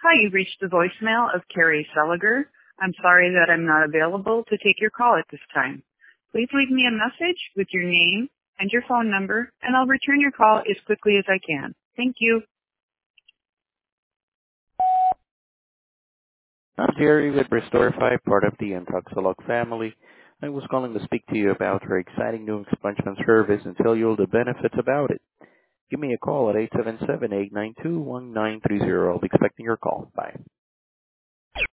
Hi, you've reached the voicemail of Carrie Seliger. I'm sorry that I'm not available to take your call at this time. Please leave me a message with your name and your phone number, and I'll return your call as quickly as I can. Thank you. I'm Jerry with Restore 5, part of the Intoxilog family. I was calling to speak to you about our exciting new expungement service and tell you all the benefits about it. Give me a call at 877-892-1930. I'll be expecting your call. Bye.